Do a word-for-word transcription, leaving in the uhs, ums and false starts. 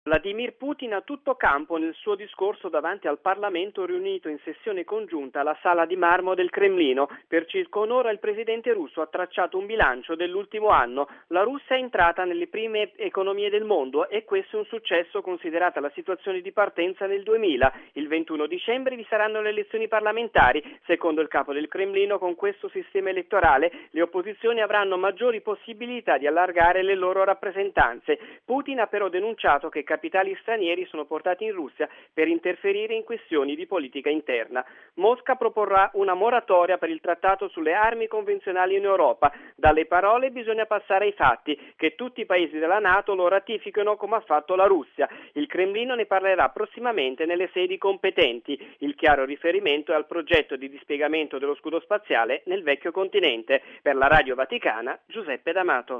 Vladimir Putin a tutto campo nel suo discorso davanti al Parlamento riunito in sessione congiunta alla Sala di Marmo del Cremlino. Per circa un'ora il presidente russo ha tracciato un bilancio dell'ultimo anno. La Russia è entrata nelle prime economie del mondo e questo è un successo considerata la situazione di partenza nel duemila. Il ventuno dicembre vi saranno le elezioni parlamentari. Secondo il capo del Cremlino, con questo sistema elettorale le opposizioni avranno maggiori possibilità di allargare le loro rappresentanze. Putin ha però denunciato che capitali stranieri sono portati in Russia per interferire in questioni di politica interna. Mosca proporrà una moratoria per il trattato sulle armi convenzionali in Europa. Dalle parole bisogna passare ai fatti, che tutti i paesi della NATO lo ratificano come ha fatto la Russia. Il Cremlino ne parlerà prossimamente nelle sedi competenti. Il chiaro riferimento è al progetto di dispiegamento dello scudo spaziale nel vecchio continente. Per la Radio Vaticana, Giuseppe D'Amato.